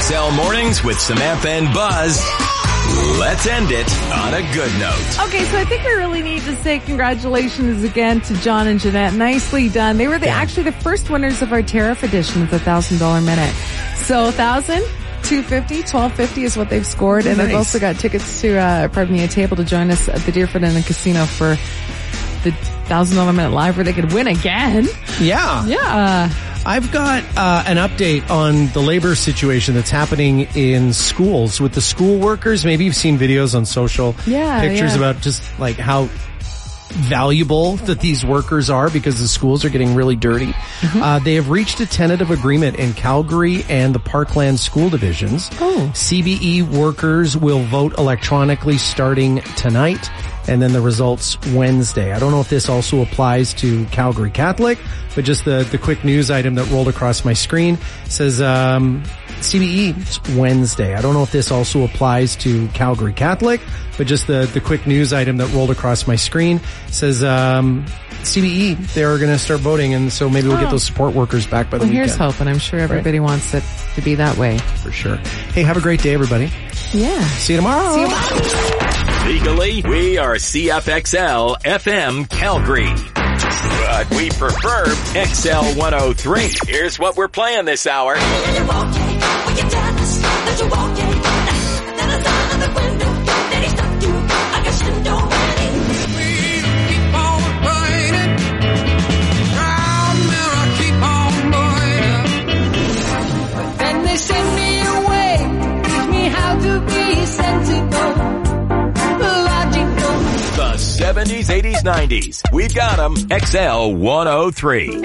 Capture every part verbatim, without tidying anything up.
X L Mornings with Samantha and Buzz. Let's end it on a good note. Okay, so I think we really need to say congratulations again to John and Jeanette. Nicely done. They were the, actually the first winners of our tariff edition of the one thousand dollars minute. So one thousand dollars, two hundred fifty dollars, twelve fifty is what they've scored. And nice. They've also got tickets to, uh, pardon me, a table to join us at the Deerfoot Inn and Casino for the one thousand dollars minute live where they could win again. Yeah. Yeah. I've got uh, an update on the labor situation that's happening in schools with the school workers. Maybe you've seen videos on social yeah, pictures yeah. about just like how valuable that these workers are because the schools are getting really dirty. Mm-hmm. Uh, they have reached a tentative agreement in Calgary and the Parkland school divisions. Oh. C B E workers will vote electronically starting tonight, and then the results Wednesday. I don't know if this also applies to Calgary Catholic, but just the, the quick news item that rolled across my screen says, um, C B E, it's Wednesday. I don't know if this also applies to Calgary Catholic, but just the, the quick news item that rolled across my screen says, um, C B E, they're going to start voting, and so maybe we'll oh. get those support workers back by the well, weekend. Here's hope, and I'm sure everybody right? wants it to be that way. For sure. Hey, have a great day, everybody. Yeah. See you tomorrow. See you tomorrow. Legally, we are C F X L F M Calgary. But we prefer X L one oh three. Here's what we're playing this hour. The seventies, eighties, nineties. We've got them. X L one oh three.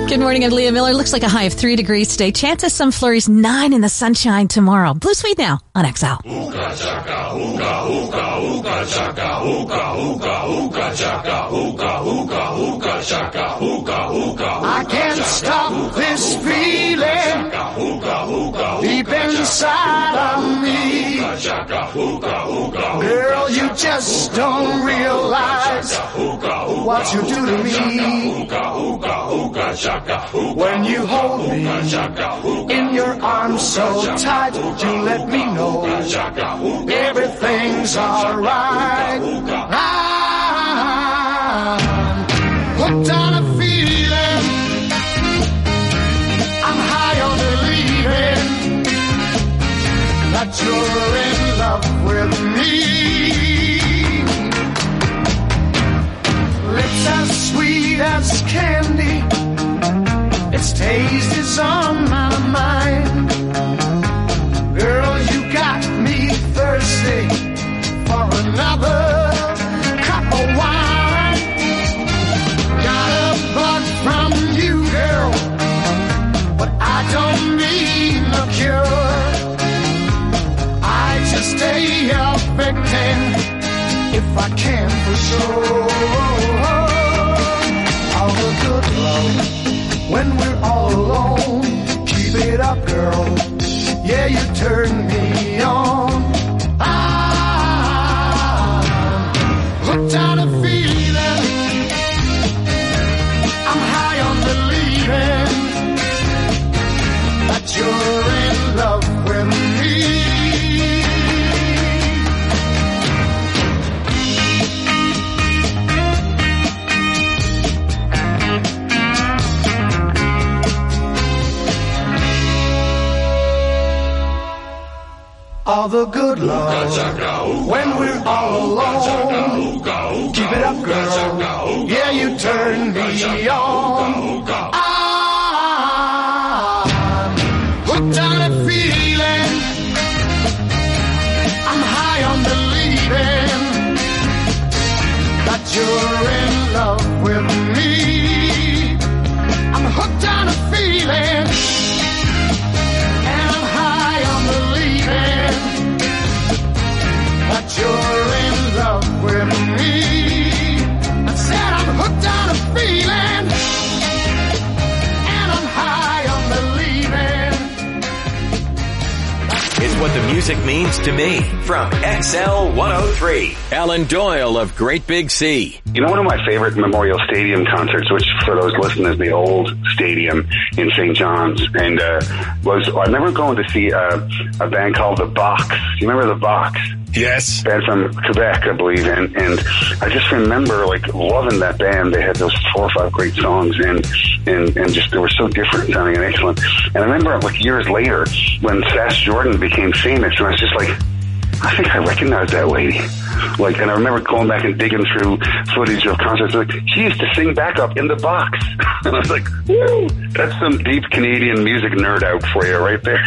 Good morning, I'm Leah Miller. Looks like a high of three degrees today. Chance of some flurries, nine in the sunshine tomorrow. Blue Sweet now on X L. Ooga chaka, ooga, ooga, ooga chaka, ooga, ooga, ooga chaka, ooga, ooga, ooga chaka, ooga, ooga. I can't stop this feeling deep inside of me. Girl, you just don't realize what you do to me. When you hold me in your arms so tight, you let me know everything's alright. I'm hooked on a feeling, I'm high on believing that you're in love with me. Lips as sweet as candy, its taste is on my mind. Girl, you got me thirsty for another cup of wine. Got a bug from you, girl, but I don't need no cure. I just stay affecting if I can for sure. All the good love when we're all alone. Keep it up, girl. Yeah, you turn me on. I'm hooked on a feeling, I'm high on believing that you're in love with me. All the good love when we're all alone. Keep it up, girl. Yeah, you turn me on. I'm hooked on a feeling, I'm high on believing that you're in love with me. I'm hooked on a feeling, and I'm high on believing that you're in love with me. I said I'm hooked on a feeling, and I'm high on believing. It's what the music means to me. From X L one oh three, Alan Doyle of Great Big Sea. You know, one of my favorite Memorial Stadium concerts, which for those listening is the old stadium in Saint John's, and uh, was I remember going to see uh, a band called The Box. You remember The Box? Yes. Band from Quebec, I believe, and, and I just remember like loving that band. They had those four or five great songs, and and, and just they were so different sounding and excellent. And I remember like years later when Sass Jordan became famous, and I was just like, I think I recognize that lady. Like, and I remember going back and digging through footage of concerts. Like, she used to sing backup in The Box. And I was like, woo! That's some deep Canadian music nerd out for you right there.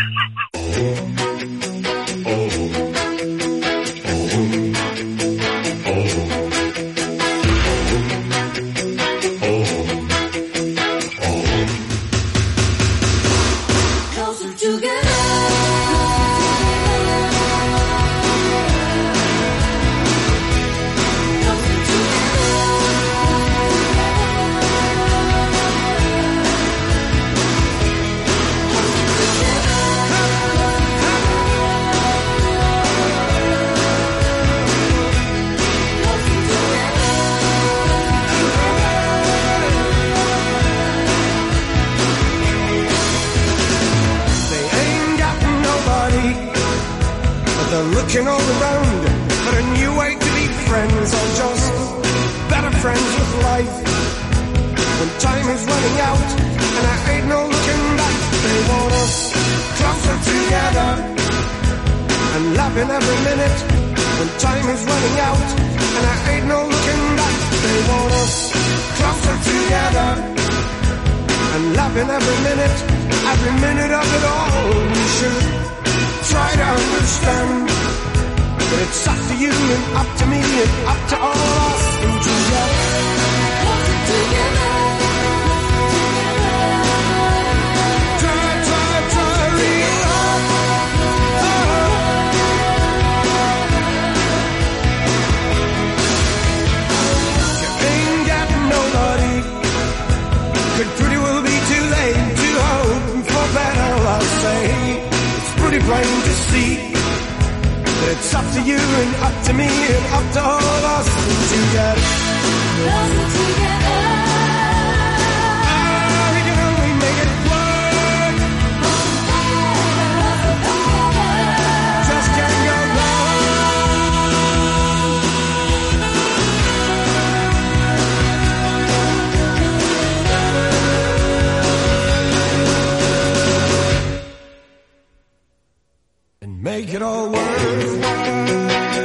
Looking all around for a new way to be friends, or just better friends with life. When time is running out and I ain't no looking back, they want us closer together and laughing every minute. When time is running out and I ain't no looking back, they want us closer together and laughing every minute, every minute of it all. We should try to understand, but it's up to you and up to me and up to all of us to get closer together. But it's up to you and up to me and up to all of us to get closer together. Ah, we can only make it work. Just can't go wrong. And make it all worthwhile.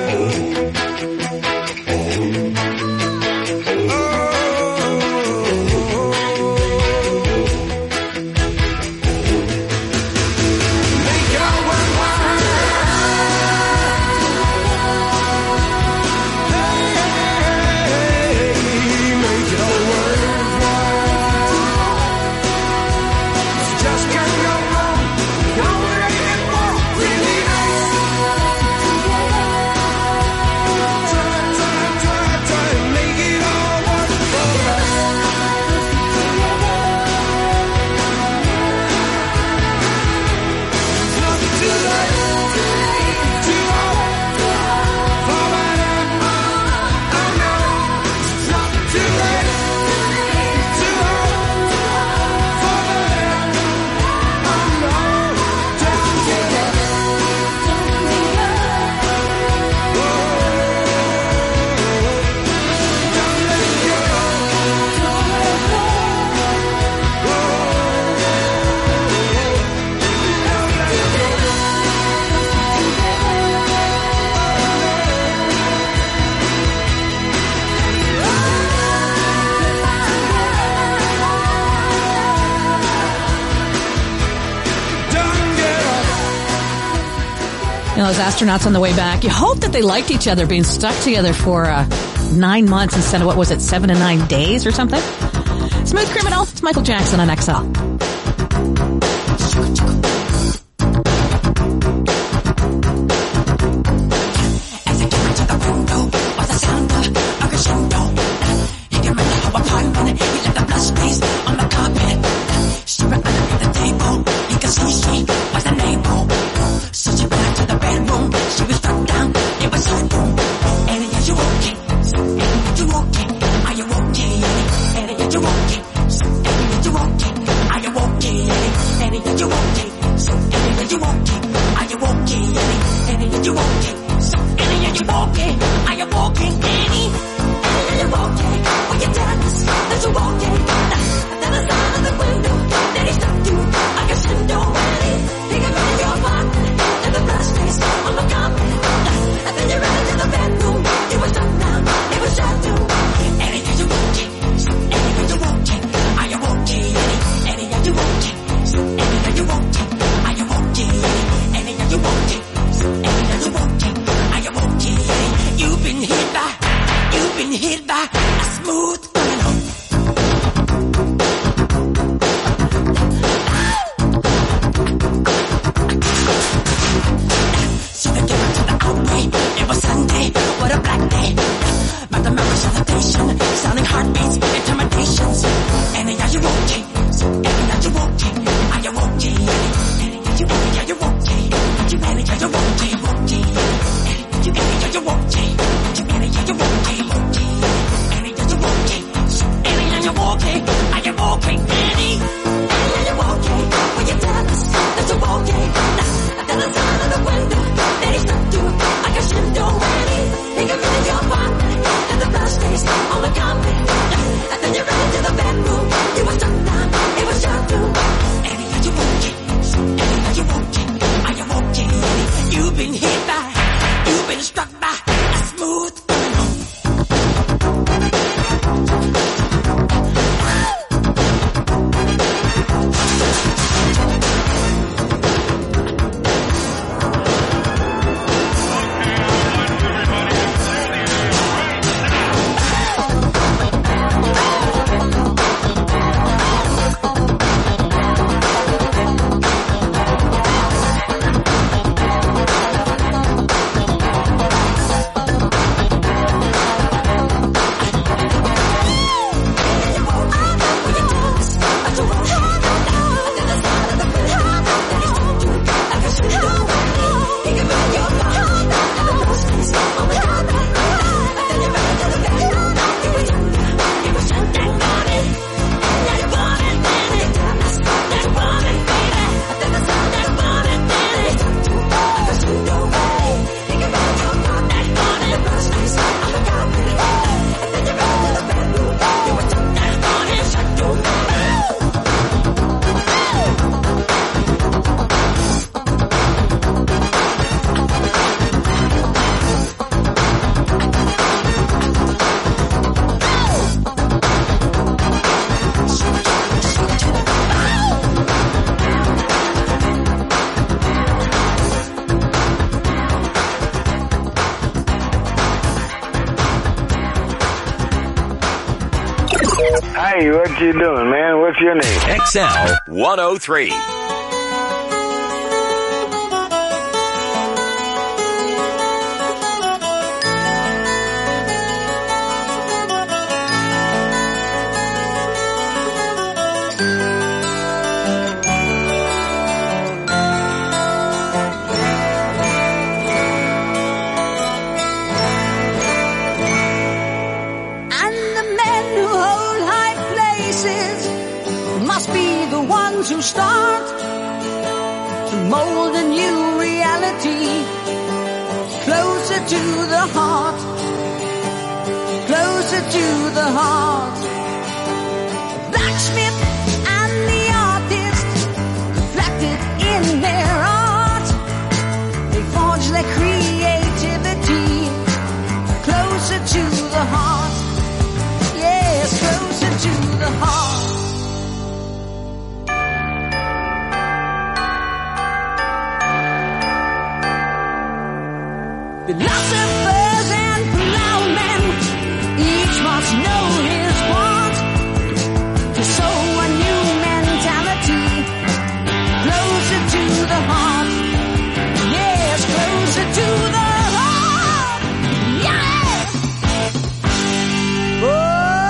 You know, those astronauts on the way back, you hope that they liked each other being stuck together for uh, nine months instead of, what was it, seven to nine days or something? Smooth Criminal, it's Michael Jackson on X L. Hey, what you doing, man? What's your name? X L one oh three. To start to mold a new reality, closer to the heart, closer to the heart. Blacksmith and the artist reflected in their art, they forge their creativity closer to the heart, yes, closer to the heart. Philosophers and plowmen, each must know his part to sow a new mentality closer to the heart. Yes, closer to the heart. Yes. Oh.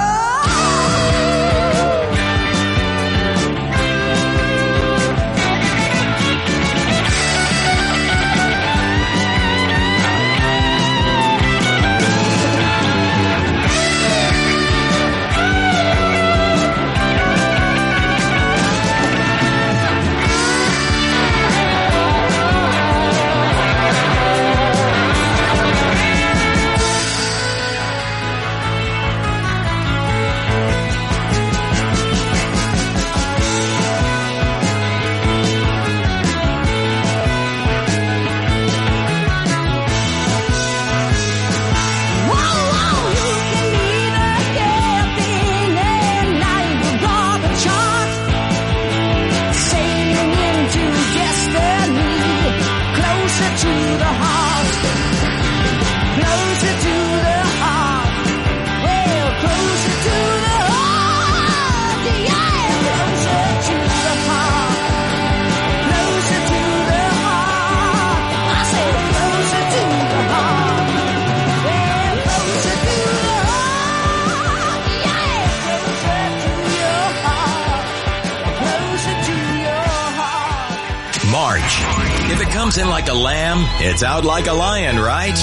If it comes in like a lamb, it's out like a lion, right?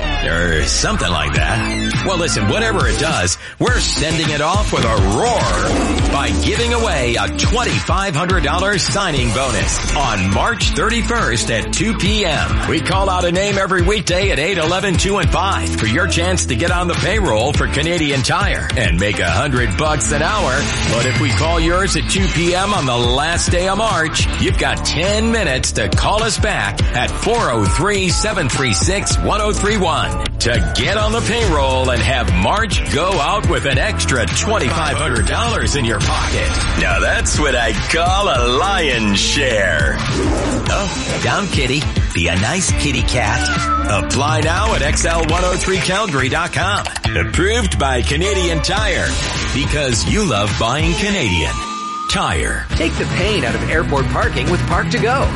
Or something like that. Well, listen, whatever it does, we're sending it off with a roar by giving away a twenty-five hundred dollars signing bonus on March thirty-first at two p.m. We call out a name every weekday at eight, eleven, two, and five for your chance to get on the payroll for Canadian Tire and make a hundred bucks an hour. But if we call yours at two p.m. on the last day of March, you've got ten minutes to call us back at four oh three, seven three six, one oh three one to get on the payroll and have March go out with an extra twenty-five hundred dollars in your pocket. Now that's what I call a lion's share. Oh, down kitty. Be a nice kitty cat. Apply now at X L one oh three Calgary dot com. Approved by Canadian Tire. Because you love buying Canadian Tire. Take the pain out of airport parking with Park to Go.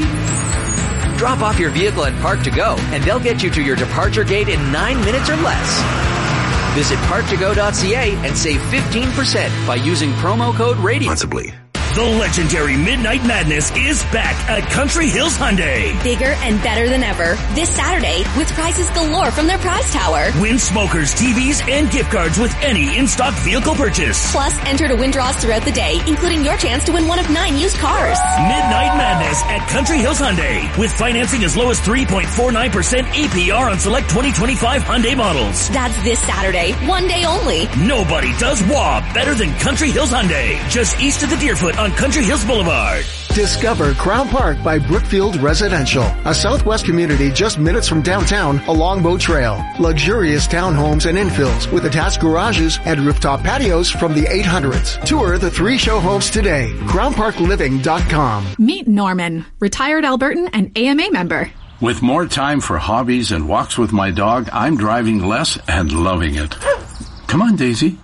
Drop off your vehicle at Park to Go and they'll get you to your departure gate in nine minutes or less. Visit park to go dot c a and save fifteen percent by using promo code radio. Responsibly. The legendary Midnight Madness is back at Country Hills Hyundai. Bigger and better than ever this Saturday with prizes galore from their prize tower. Win smokers, T Vs, and gift cards with any in-stock vehicle purchase. Plus, enter to win draws throughout the day, including your chance to win one of nine used cars. Midnight Madness at Country Hills Hyundai with financing as low as three point four nine percent A P R on select twenty twenty-five Hyundai models. That's this Saturday, one day only. Nobody does W A better than Country Hills Hyundai, just east of the Deerfoot on Country Hills Boulevard. Discover Crown Park by Brookfield Residential, a Southwest community just minutes from downtown along Boat Trail. Luxurious townhomes and infills with attached garages and rooftop patios from the eight hundreds. Tour the three show homes today. crown park living dot com. Meet Norman, retired Albertan and A M A member. With more time for hobbies and walks with my dog, I'm driving less and loving it. Come on, Daisy.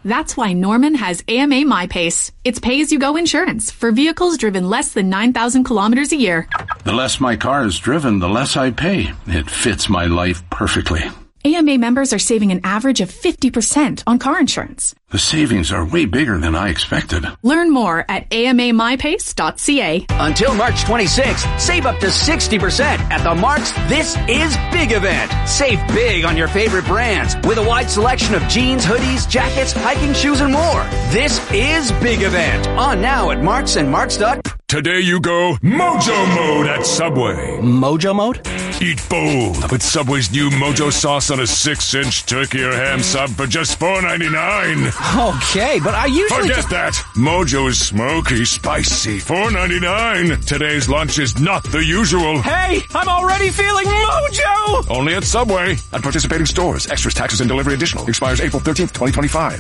That's why Norman has A M A MyPace. It's pay-as-you-go insurance for vehicles driven less than nine thousand kilometers a year. The less my car is driven, the less I pay. It fits my life perfectly. A M A members are saving an average of fifty percent on car insurance. The savings are way bigger than I expected. Learn more at A M A My Pace dot C A. Until March twenty-sixth, save up to sixty percent at the Mark's This Is Big event. Save big on your favorite brands with a wide selection of jeans, hoodies, jackets, hiking shoes, and more. This is Big event. On now at Marks and Marks. Today you go Mojo Mode at Subway. Mojo Mode? Eat bold with Subway's new Mojo sauce on a six-inch turkey or ham sub for just four ninety-nine. Okay, but I usually Forget just... that. Mojo is smoky, spicy. four ninety-nine. Today's lunch is not the usual. Hey, I'm already feeling Mojo! Only at Subway. At participating stores. Extras, taxes, and delivery additional. Expires April thirteenth, twenty twenty-five.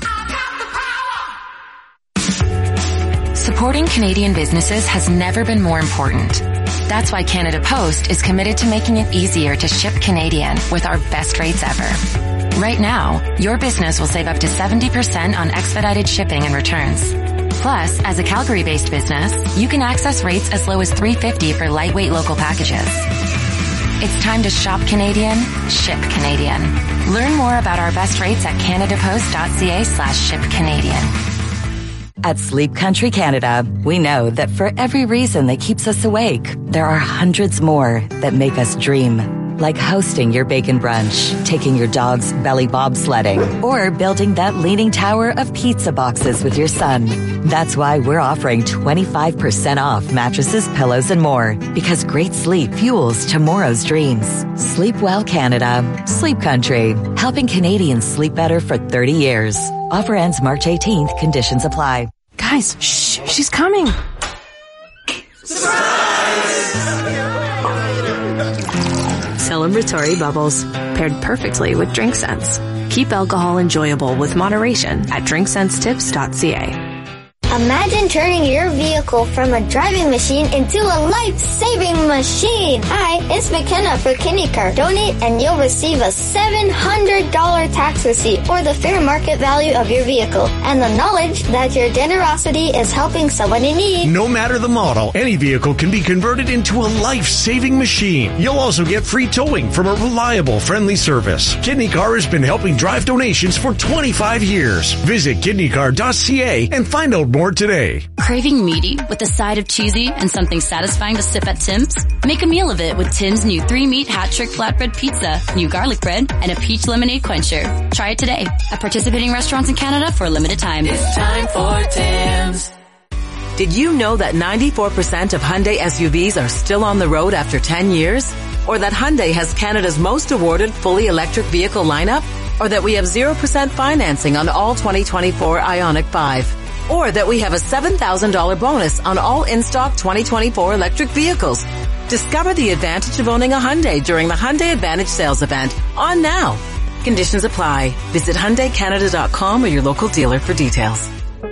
Supporting Canadian businesses has never been more important. That's why Canada Post is committed to making it easier to ship Canadian with our best rates ever. Right now, your business will save up to seventy percent on expedited shipping and returns. Plus, as a Calgary-based business, you can access rates as low as three dollars and fifty cents for lightweight local packages. It's time to shop Canadian, ship Canadian. Learn more about our best rates at canadapost.ca slash ship Canadian. At Sleep Country Canada, we know that for every reason that keeps us awake, there are hundreds more that make us dream. Like hosting your bacon brunch, taking your dog's belly bobsledding, or building that leaning tower of pizza boxes with your son. That's why we're offering twenty-five percent off mattresses, pillows, and more. Because great sleep fuels tomorrow's dreams. Sleep well, Canada. Sleep Country. Helping Canadians sleep better for thirty years. Offer ends March eighteenth. Conditions apply. Guys, shh, she's coming. Celebratory bubbles, paired perfectly with Drink Sense. Keep alcohol enjoyable with moderation at drink sense tips dot c a. Imagine turning your vehicle from a driving machine into a life-saving machine. Hi, it's McKenna for KidneyCar. Donate and you'll receive a seven hundred dollars tax receipt or the fair market value of your vehicle and the knowledge that your generosity is helping someone in need. No matter the model, any vehicle can be converted into a life-saving machine. You'll also get free towing from a reliable, friendly service. KidneyCar has been helping drive donations for twenty-five years. Visit kidney car dot c a and find out more today. Craving meaty with a side of cheesy and something satisfying to sip at Tim's? Make a meal of it with Tim's new three-meat hat-trick flatbread pizza, new garlic bread, and a peach lemonade quencher. Try it today at participating restaurants in Canada for a limited time. It's time for Tim's. Did you know that ninety-four percent of Hyundai S U Vs are still on the road after ten years? Or that Hyundai has Canada's most awarded fully electric vehicle lineup? Or that we have zero percent financing on all twenty twenty-four Ioniq five? Or that we have a seven thousand dollars bonus on all in-stock twenty twenty-four electric vehicles. Discover the advantage of owning a Hyundai during the Hyundai Advantage Sales Event on now. Conditions apply. Visit Hyundai Canada dot com or your local dealer for details.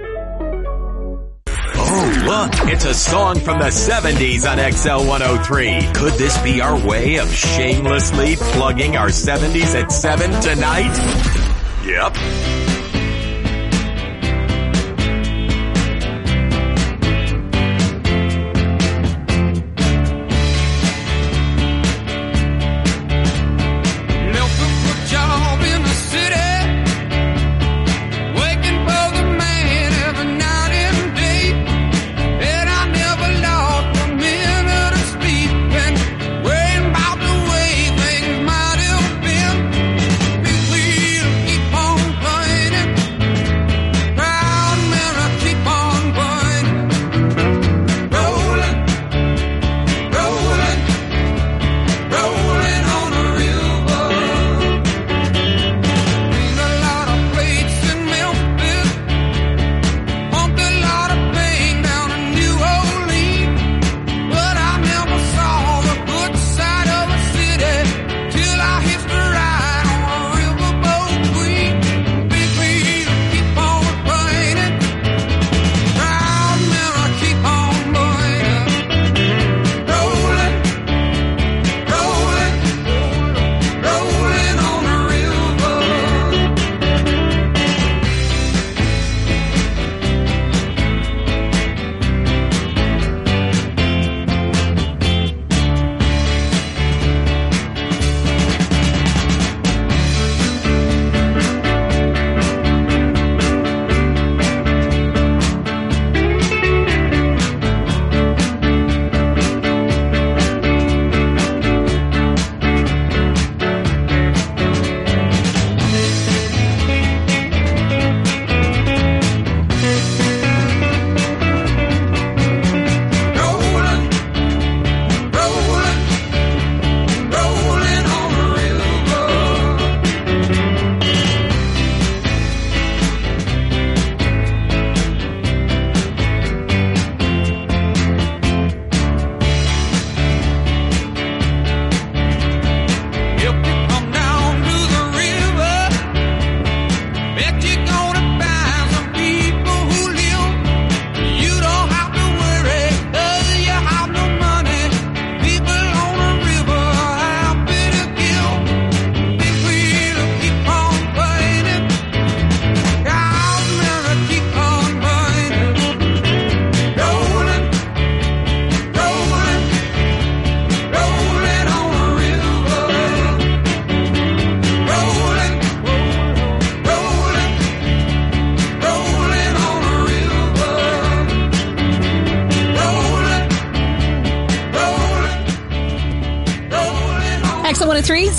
Oh, look, it's a song from the seventies on X L one oh three. Could this be our way of shamelessly plugging our seventies at seven tonight? Yep. Keep on playing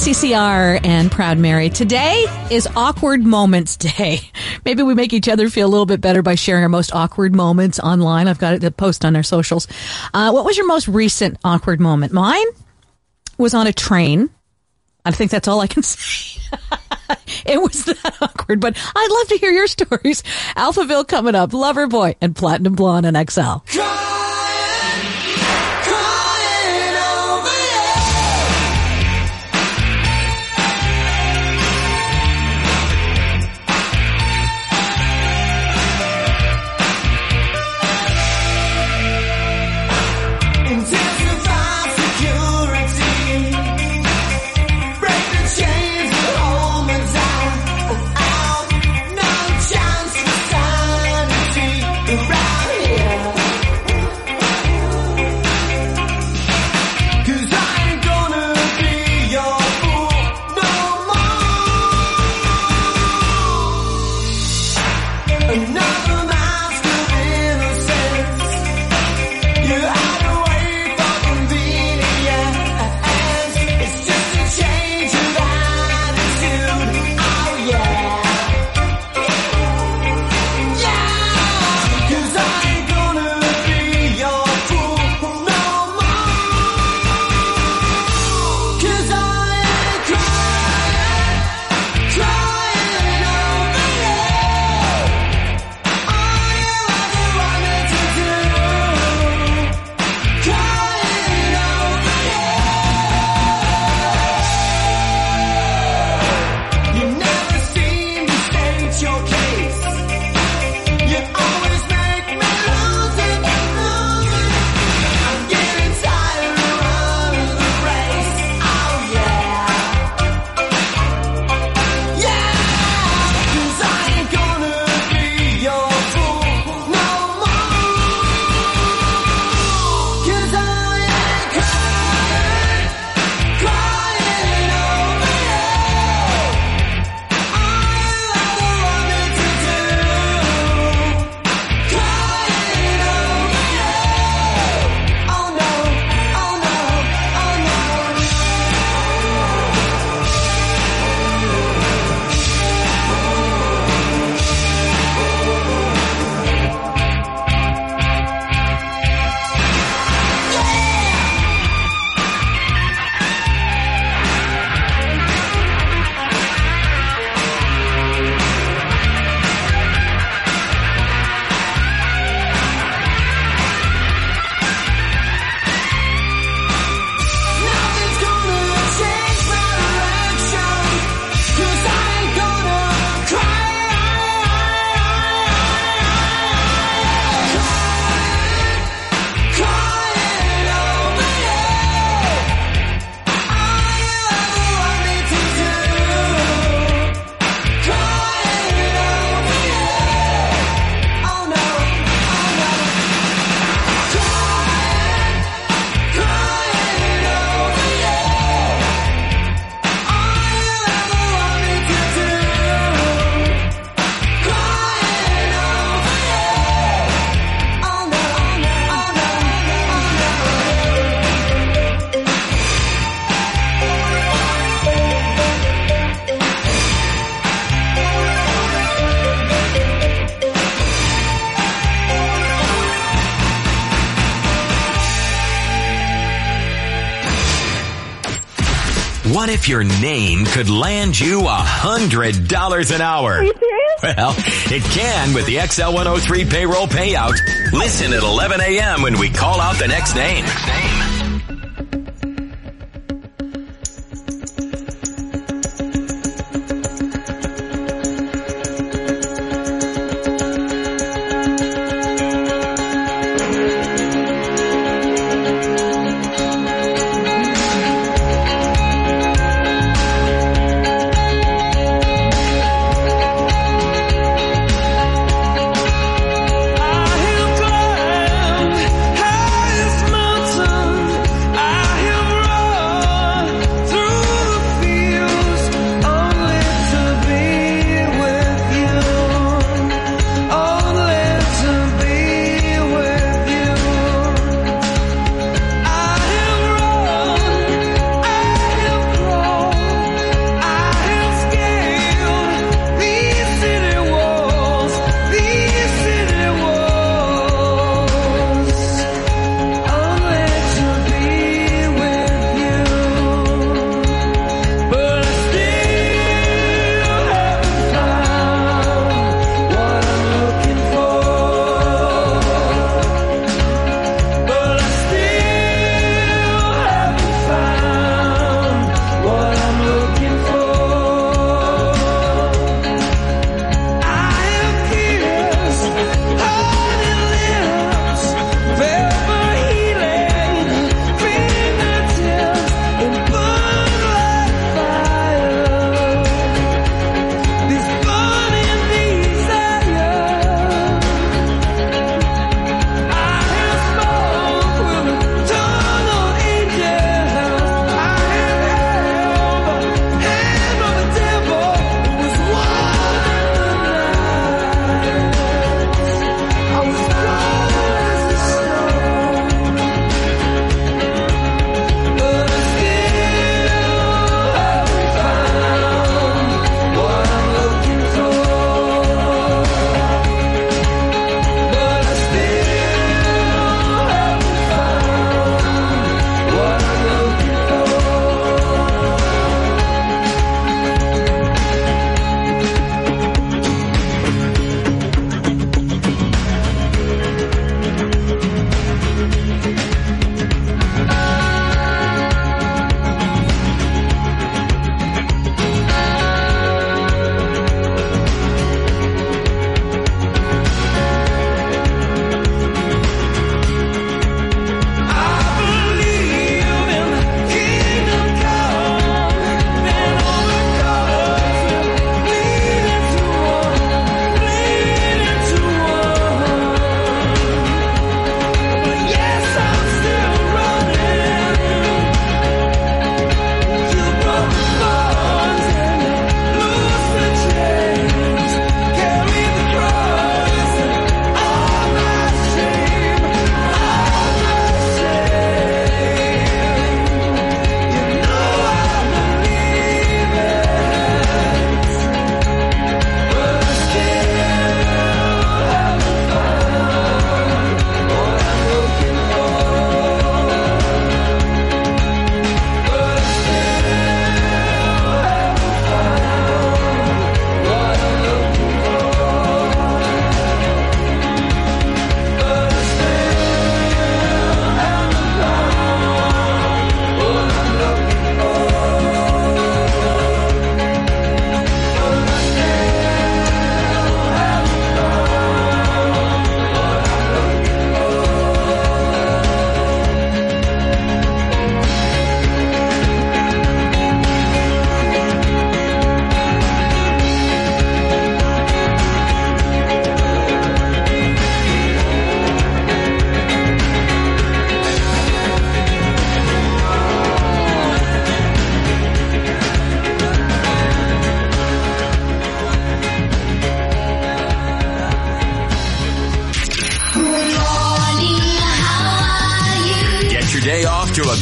C C R and Proud Mary. Today is Awkward Moments Day. Maybe we make each other feel a little bit better by sharing our most awkward moments online. I've got it to post on our socials. Uh, what was your most recent awkward moment? Mine was on a train. I think that's all I can say. It was that awkward, but I'd love to hear your stories. Alphaville coming up, Loverboy and Platinum Blonde on X L. What if your name could land you a hundred dollars an hour? Are you serious? Well, it can with the X L one oh three payroll payout. Listen at eleven a.m. when we call out the next name. I have climbed highest mountain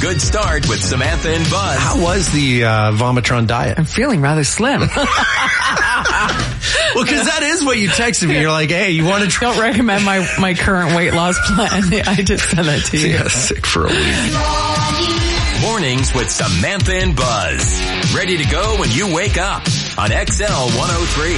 good start with Samantha and Buzz. How was the uh, Vomitron diet? I'm feeling rather slim. Well, because that is what you texted me. You're like, hey, you want to try? Don't recommend my, my current weight loss plan. I just sent that to you. Yeah, sick for a week. Mornings with Samantha and Buzz. Ready to go when you wake up on X L one oh three.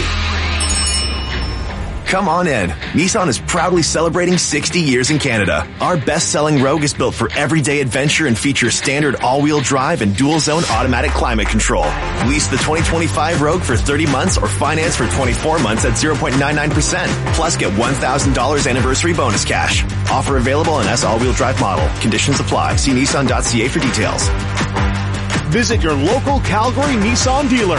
Come on in. Nissan is proudly celebrating sixty years in Canada. Our best-selling Rogue is built for everyday adventure and features standard all-wheel drive and dual-zone automatic climate control. Lease the twenty twenty-five Rogue for thirty months or finance for twenty-four months at zero point nine nine percent. Plus get one thousand dollars anniversary bonus cash. Offer available on S all-wheel drive model. Conditions apply. See Nissan dot C A for details. Visit your local Calgary Nissan dealer.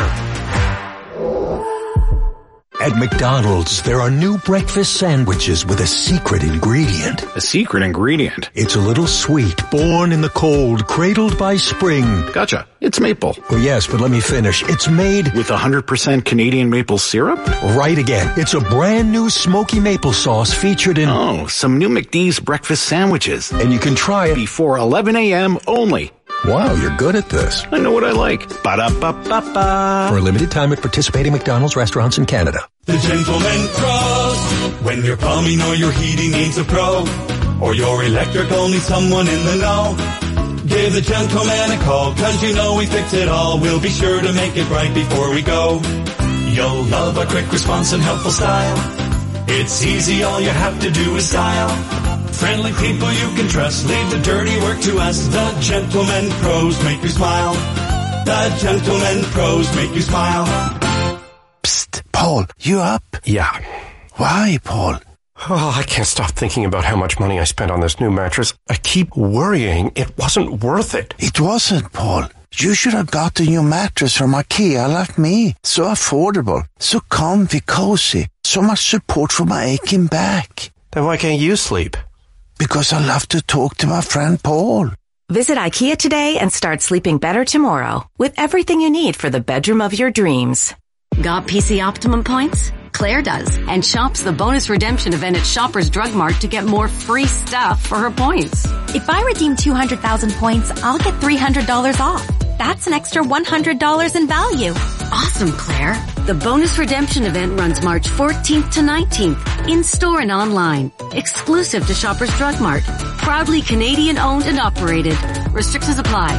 At McDonald's, there are new breakfast sandwiches with a secret ingredient. A secret ingredient? It's a little sweet, born in the cold, cradled by spring. Gotcha. It's maple. Well, yes, but let me finish. It's made with one hundred percent Canadian maple syrup? Right again. It's a brand new smoky maple sauce featured in... Oh, some new McD's breakfast sandwiches. And you can try it before eleven a.m. only. Wow, you're good at this. I know what I like. Ba-da-ba-ba-ba. For a limited time at participating McDonald's restaurants in Canada. The Gentleman Pros. When your plumbing or your heating needs a pro, or your electrical needs someone in the know, give the Gentleman a call, cause you know we fix it all. We'll be sure to make it right before we go. You'll love our quick response and helpful style. It's easy, all you have to do is dial. Friendly people you can trust, leave the dirty work to us. The Gentleman Pros make you smile. The Gentleman Pros make you smile. Psst, Paul, you up? Yeah. Why, Paul? Oh, I can't stop thinking about how much money I spent on this new mattress. I keep worrying it wasn't worth it. It wasn't, Paul. You should have got a new mattress from IKEA like me. So affordable, so comfy, cozy, so much support for my aching back. Then why can't you sleep? Because I love to talk to my friend Paul. Visit IKEA today and start sleeping better tomorrow with everything you need for the bedroom of your dreams. Got P C Optimum points? Claire does, and shops the bonus redemption event at Shoppers Drug Mart to get more free stuff for her points. If I redeem two hundred thousand points, I'll get three hundred dollars off. That's an extra one hundred dollars in value. Awesome, Claire. The bonus redemption event runs March fourteenth to nineteenth, in-store and online. Exclusive to Shoppers Drug Mart. Proudly Canadian owned and operated. Restrictions apply.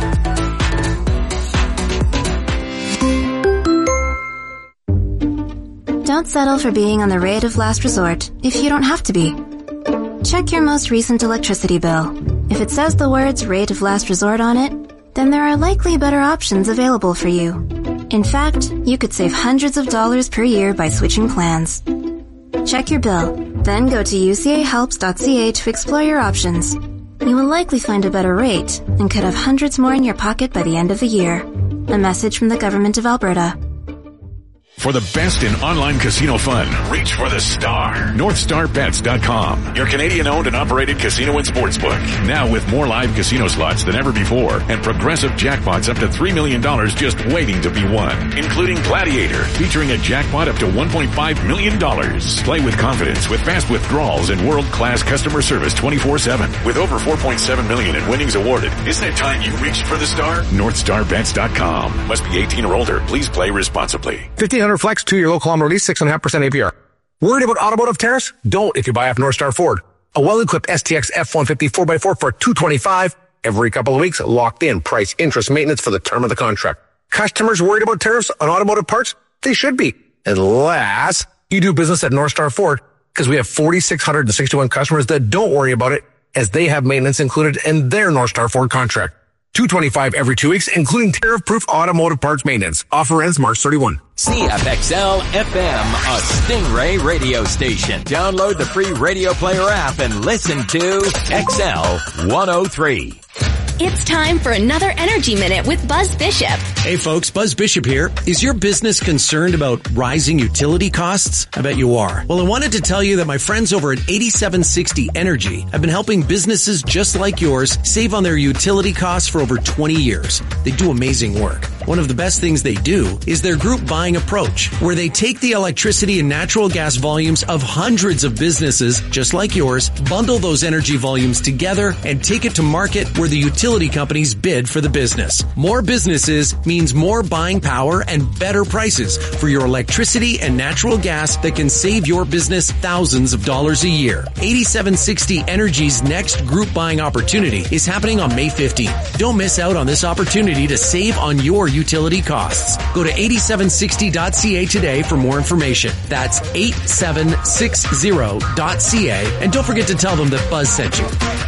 Don't settle for being on the rate of last resort if you don't have to be. Check your most recent electricity bill. If it says the words rate of last resort on it, then there are likely better options available for you. In fact, you could save hundreds of dollars per year by switching plans. Check your bill, then go to u c a helps dot c a to explore your options. You will likely find a better rate and could have hundreds more in your pocket by the end of the year. A message from the Government of Alberta. For the best in online casino fun, reach for the star. North Star Bets dot com, your Canadian-owned and operated casino and sportsbook. Now with more live casino slots than ever before and progressive jackpots up to three million dollars just waiting to be won, including Gladiator, featuring a jackpot up to one point five million dollars. Play with confidence with fast withdrawals and world-class customer service twenty-four seven. With over four point seven million dollars in winnings awarded, isn't it time you reached for the star? North Star Bets dot com. Must be eighteen or older. Please play responsibly. fifteen hundred Flex, two-year low kilometer lease, six point five percent A P R. Worried about automotive tariffs? Don't if you buy off North Star Ford. A well-equipped S T X F one fifty four by four for two hundred twenty-five dollars every couple of weeks, locked in price, interest, maintenance for the term of the contract. Customers worried about tariffs on automotive parts? They should be. Unless you do business at North Star Ford, because we have four thousand six hundred sixty-one customers that don't worry about it, as they have maintenance included in their North Star Ford contract. two hundred twenty-five dollars every two weeks, including tariff-proof automotive parts maintenance. Offer ends March thirty-first. C F X L F M, a Stingray radio station. Download the free Radio Player app and listen to X L one oh three. It's time for another Energy Minute with Buzz Bishop. Hey folks, Buzz Bishop here. Is your business concerned about rising utility costs? I bet you are. Well, I wanted to tell you that my friends over at eighty-seven sixty Energy have been helping businesses just like yours save on their utility costs for over twenty years. They do amazing work. One of the best things they do is their group buying approach, where they take the electricity and natural gas volumes of hundreds of businesses, just like yours, bundle those energy volumes together, and take it to market where the utility companies bid for the business. More businesses means more buying power and better prices for your electricity and natural gas that can save your business thousands of dollars a year. eighty-seven sixty Energy's next group buying opportunity is happening on May fifteenth. Don't miss out on this opportunity to save on your utility costs. Go to eighty-seven sixty dot c a today for more information. That's eighty-seven sixty dot c a, and don't forget to tell them that Buzz sent you.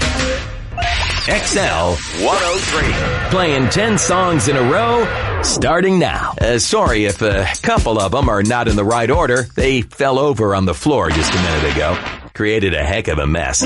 X L one oh three. Playing ten songs in a row, starting now. Uh, sorry if a couple of them are not in the right order. They fell over on the floor just a minute ago. Created a heck of a mess.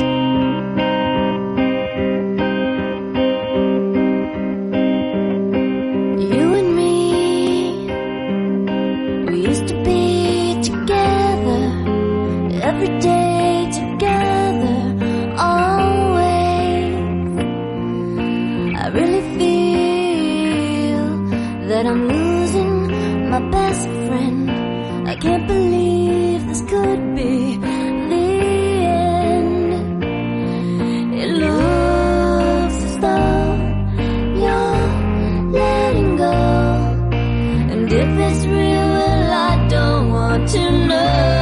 I'm losing my best friend. I can't believe this could be the end. It looks as though you're letting go, and if it's real, well, I don't want to know.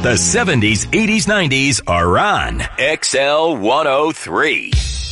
The seventies, eighties, nineties are on X L one oh three.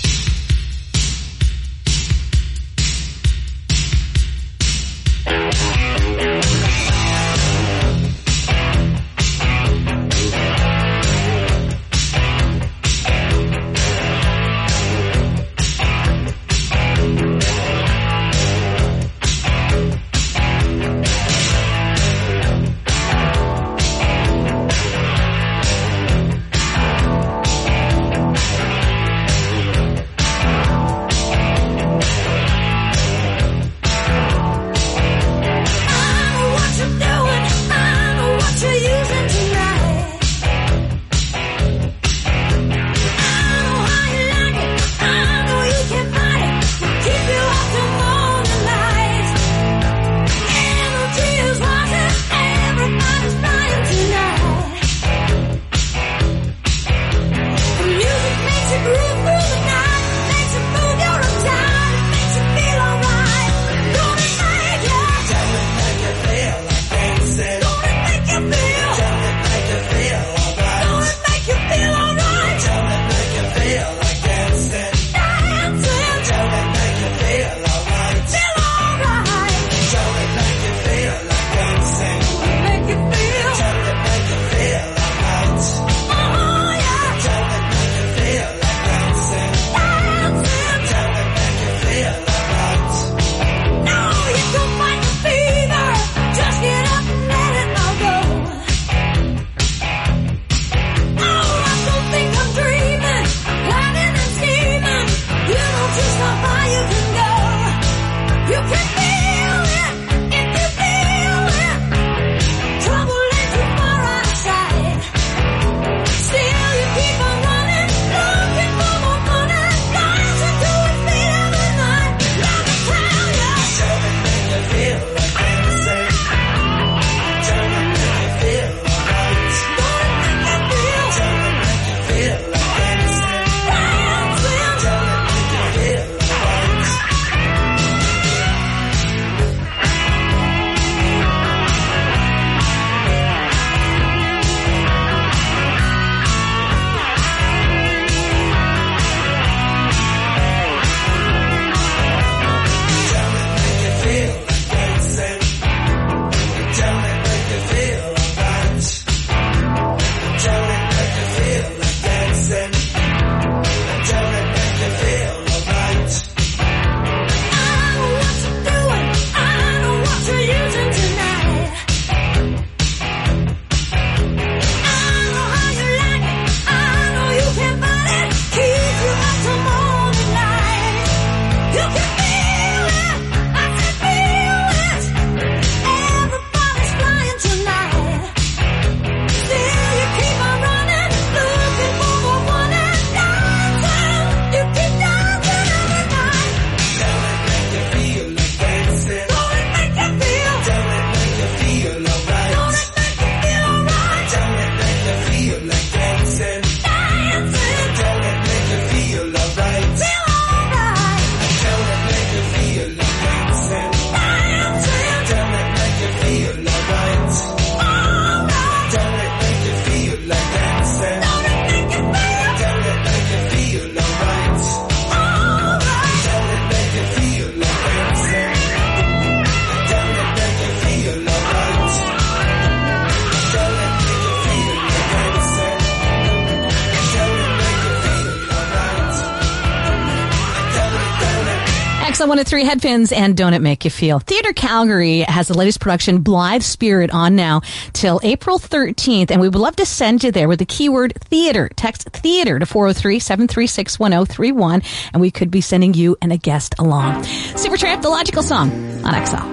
X L one oh three Headpins and Don't It Make You Feel. Theatre Calgary has the latest production, Blythe Spirit, on now till April thirteenth, and we would love to send you there with the keyword theatre. Text theatre to four oh three, seven three six, one oh three one, and we could be sending you and a guest along. Supertramp, The Logical Song on X L.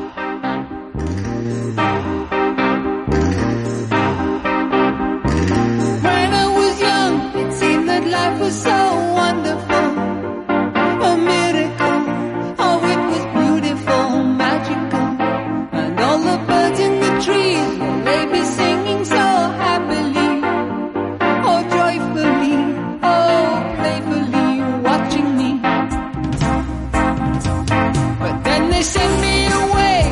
When I was young, it seemed that life was so wonderful. A miracle, oh it was beautiful, magical. And all the birds in the trees, well, they be singing so happily. Oh joyfully, oh playfully, watching me. But then they sent me away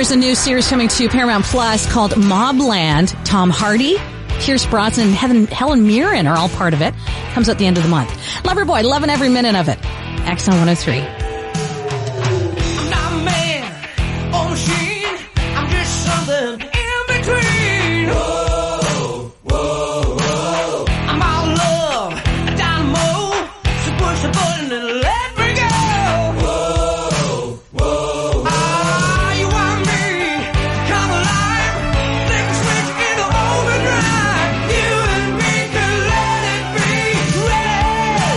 There's a new series coming to Paramount Plus called Mobland. Tom Hardy, Pierce Brosnan, and Helen, Helen Mirren are all part of it. Comes at the end of the month. Loverboy, loving every minute of it. X L one oh three. I'm not a man or machine. I'm just something in between. Whoa, whoa, whoa. I'm all love, a dynamo. So push the button and let me go. Whoa, whoa, whoa. Ah, you want me to come alive? Flick the switch into overdrive. You and me can let it be real.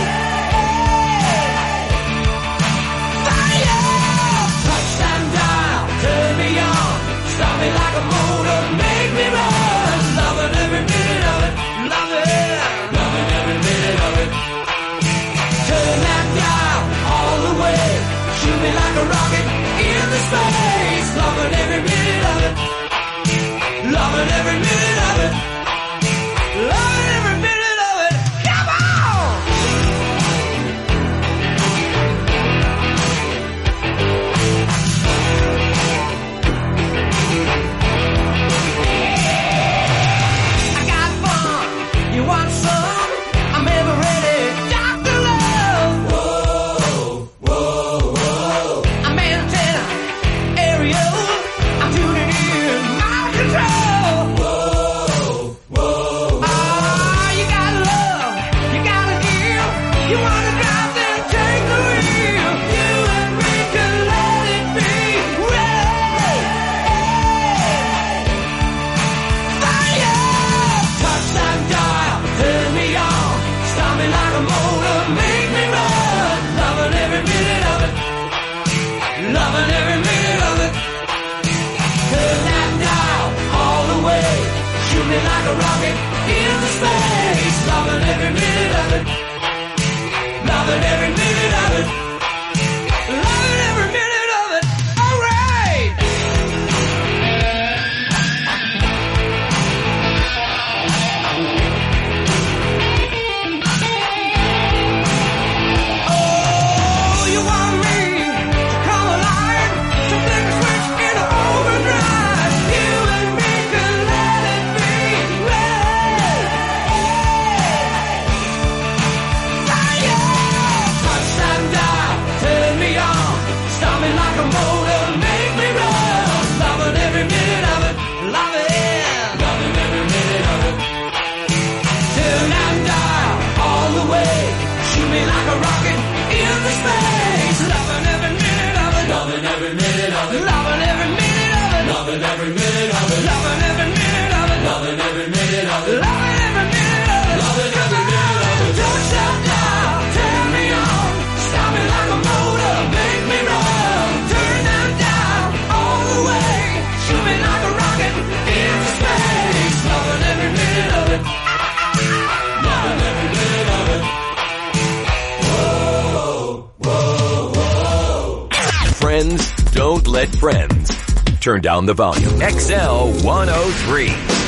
Fire! Touchdown dial, turn me on. Stop me like a motor, make me run. Loving every minute of it, love it. Loving every minute of it. Turn that dial all the way. Shoot me like a rocket into space. Loving every minute of it. Loving every minute of it. Loving every minute of it. Come on! I got fun. You want some? I'm ever ready. Doctor Love. Whoa, whoa, whoa. I'm antenna, aerial. I'm tuning in, mind control. Whoa, whoa. Ah, you got love, you gotta give. You wanna drive, then take the wheel. You and me can let it be real. Fire! Touchdown dial, turn me on. Stop me like a motor, make me run. Loving every minute of it. Loving every minute of it. Turn that dial all the way. Shoot me like a rocket into space. Loving every minute of it. Loving every minute of it. Loving every minute of it. All right. Oh, you want me to come alive? To flick a switch into overdrive. You and me can let it be real. Fire! Touchdown dial, turn me on. Stop me like a motor, make me run. Loving every minute of it. Love it. Loving every minute of it. Turn that dial all the way. Shoot me like a rocket into space. Loving every minute of it. Loving every minute of it. Loving every minute of it. Loving every minute of it. Loving every minute of it. Loving every minute of it. Loving every minute of it. Loving every minute of it. Touchdown dial, turn me on. Stop me like a motor, make me run. Turn that dial all the way. Shoot me like a rocket into space. Loving every minute of it. Loving every minute of it. Whoa, whoa, whoa. Friends don't let friends turn down the volume. X L one oh three.